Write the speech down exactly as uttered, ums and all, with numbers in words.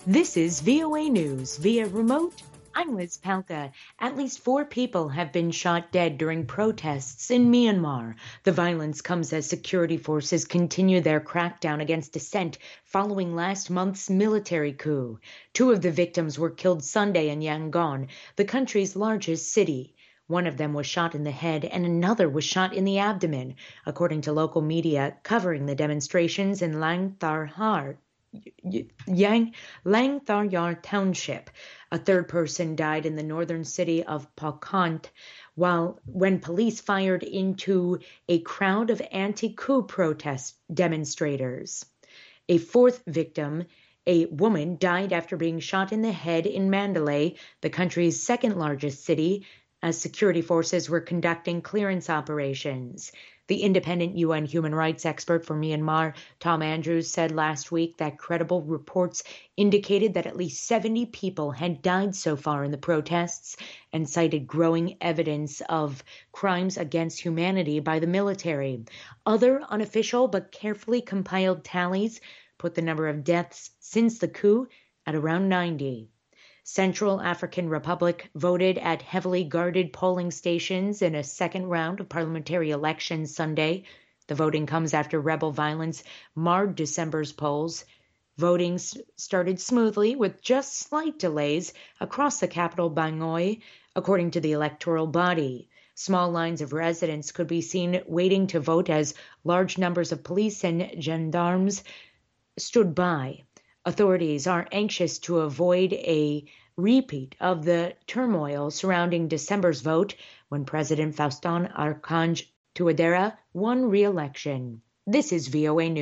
This is V O A News via remote. I'm Liz Palka. At least four people have been shot dead during protests in Myanmar. The violence comes as security forces continue their crackdown against dissent following last month's military coup. Two of the victims were killed Sunday in Yangon, the country's largest city. One of them was shot in the head and another was shot in the abdomen, according to local media covering the demonstrations in Langtharhar. Yang Langtharyar Township. A third person died in the northern city of Pakant while when police fired into a crowd of anti-coup protest demonstrators. A fourth victim, a woman, died after being shot in the head in Mandalay, the country's second largest city, as security forces were conducting clearance operations. The independent U N human rights expert for Myanmar, Tom Andrews, said last week that credible reports indicated that at least seventy people had died so far in the protests and cited growing evidence of crimes against humanity by the military. Other unofficial but carefully compiled tallies put the number of deaths since the coup at around ninety. Central African Republic voted at heavily guarded polling stations in a second round of parliamentary elections Sunday. The voting comes after rebel violence marred December's polls. Voting started smoothly with just slight delays across the capital Bangui, according to the electoral body. Small lines of residents could be seen waiting to vote as large numbers of police and gendarmes stood by. Authorities are anxious to avoid a repeat of the turmoil surrounding December's vote when President Faustin Archange Touadera won re-election. This is V O A News.